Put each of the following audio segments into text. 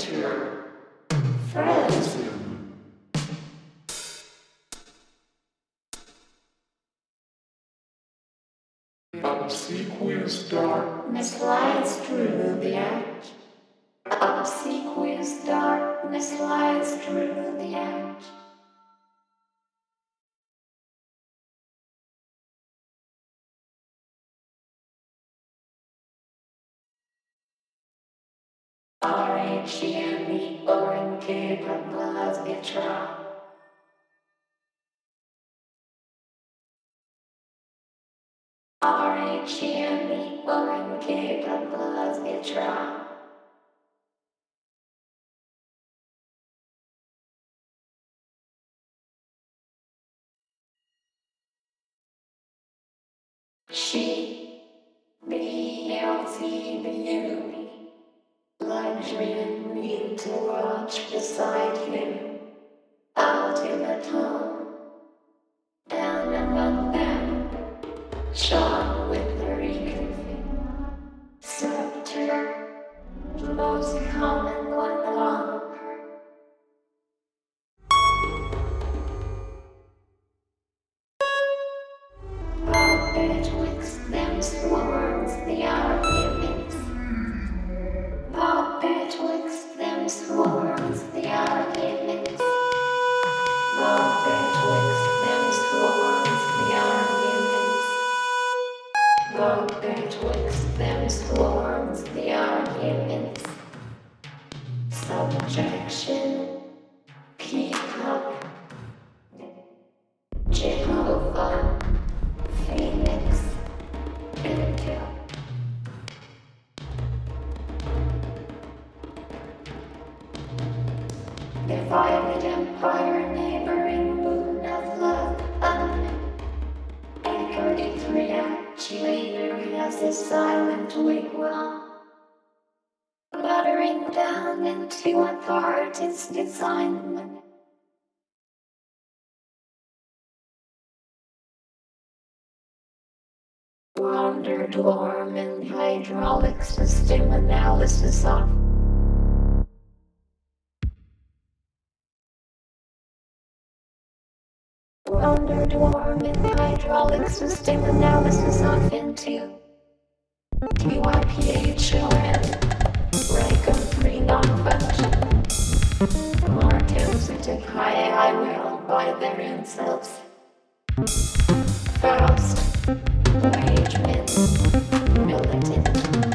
nature. Frozen. Obsequious darkness lies through the edge. Obsequious darkness lies through the edge. R-H-E-M-E, or incapable of the trial. R-H-E-M-E, or incapable of the trial. She, B-L-T-B-U-B, luxury and need to watch beside him, ultimate home, down among them, shot with the reconfig, scepter, the most common one on betwixt them swarms the arguments. Betwixt them swarms the arguments. Betwixt them swarms the arguments. Betwixt them swarms the arguments. Subjection, peacock, Jehovah, Phoenix, Intel. Divided empire, neighboring moon of love, anchored in three actuator as a silent wigwam, muttering down into a part its designment. Wonder Dwarm and hydraulic system analysis off. Wonder Dwarm and hydraulic system analysis off into TYPHON, Raycom 3 non-function. Martensitic I will by their insults. Faust, Wageman, militant.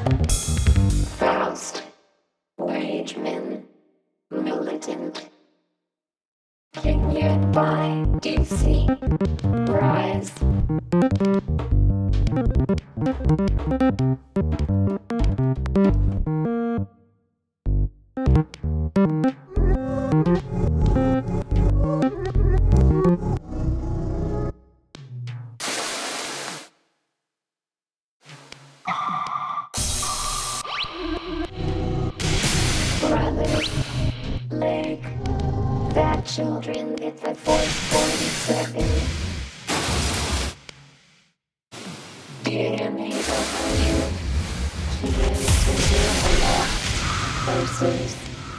Faust, Wageman, militant. King yet by DC, Rise. Brothers, Lake, that children get the Force 47. DNA W, kids to do a lot versus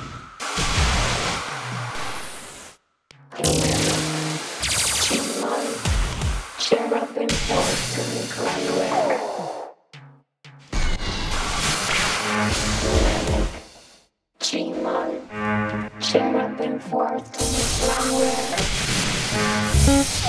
Chimon, Cherubim Force to the Cranware. Chimon, Cherubim Force to the Cranware.